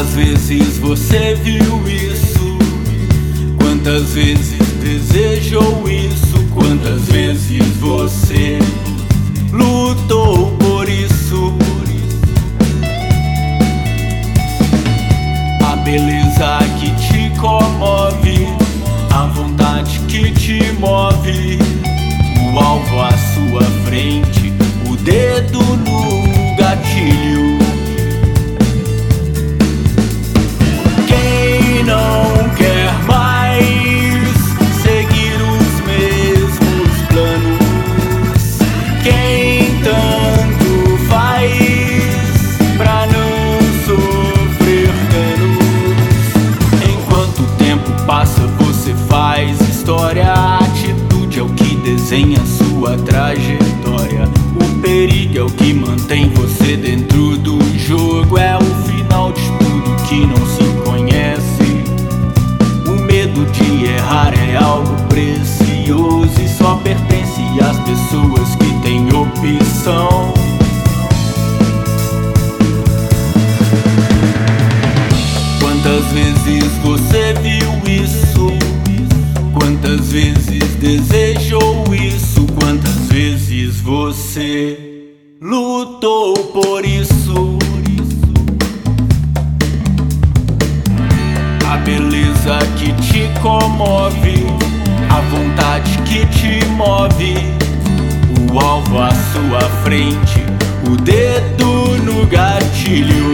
Quantas vezes você viu isso? Quantas vezes desejou isso? Quantas vezes você lutou por isso? A beleza que te comove, a vontade que te move, o alvo à sua frente, o dedo no gatilho. Quem não quer mais seguir os mesmos planos? Quem tanto faz pra não sofrer danos? Enquanto o tempo passa, você faz história. A atitude é o que desenha sua trajetória. O perigo é o que mantém você dentro do jogo. É o final de tudo que não se conhece. O medo de errar é algo precioso e só pertence às pessoas que têm opção. Quantas vezes você viu isso? Quantas vezes desejou isso? Quantas vezes você lutou por isso? A beleza que te comove, a vontade que te move, o alvo à sua frente, o dedo no gatilho.